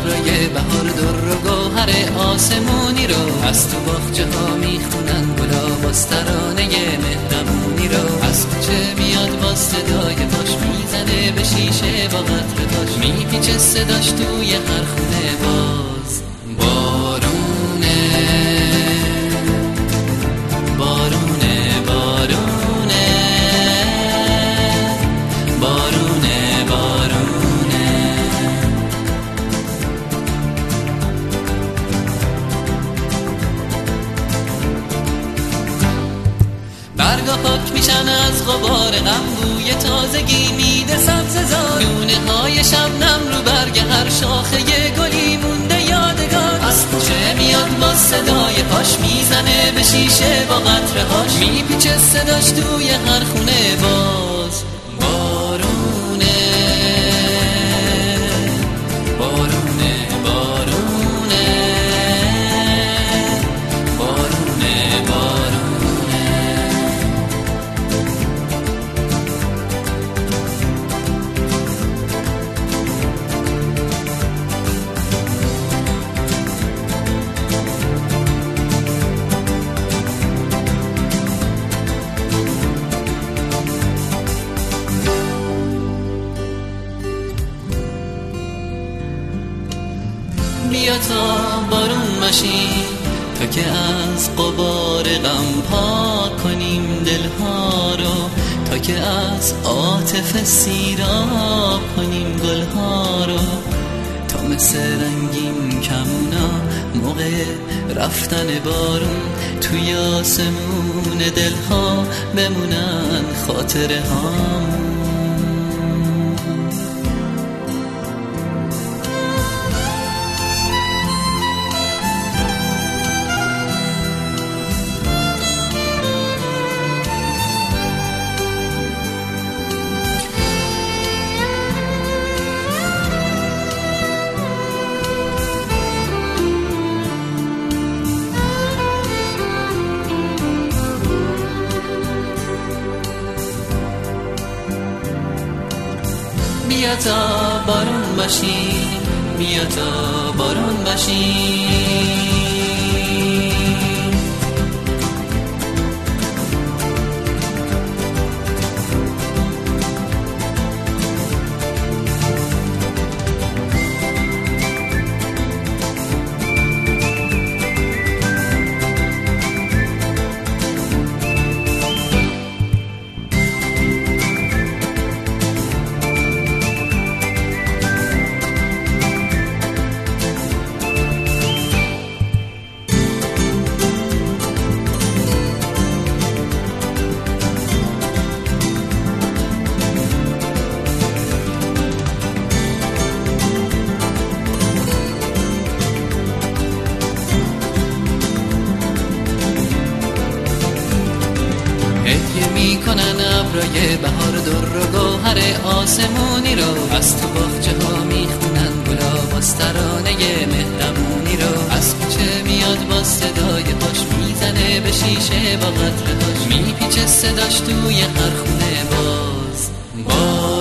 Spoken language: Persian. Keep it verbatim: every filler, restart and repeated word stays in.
ابرای بهار در و گوهر آسمونی رو، از تو باغچه ها میخونن گلا باز ترانه مهربونی رو. از کوچه میاد با صدای پاش میزنه به شیشه با قطر پاش، میپیچه صداش توی هر خونه باز. بارونه بارونه بارونه بارونه بارونه برگا پاک میشن از غبار غم، بوی تازگی میده سبززار، نونه های شبنم رو برگ هر شاخه گلی مونده یادگار. از کوچه میاد با صدای پاش میزنه به شیشه با قطرهاش، میپیچه صداش توی هر خونه باز. بارونه بارونه بارونه بارونه بارونه بیا تا بارون ماشین، تا که از غبار غم پاک کنیم دلها رو، تا که از عاطفه سیراب کنیم گلها رو، تا مثل رنگین کمونا موقع رفتن بارون توی آسمون دلها بمونن خاطره هامون. بیا تا بارون باشیم، بیا تا بارون باشیم. هدیه میکنن ابرای بهار در و گوهر آسمونی رو، از تو باغچه ها میخونن گلا باز ترانه مهربونی رو. از کوچه میاد با صدای پاش میزنه به شیشه با قطرهاش، میپیچه صداش توی هر خونه باز. باز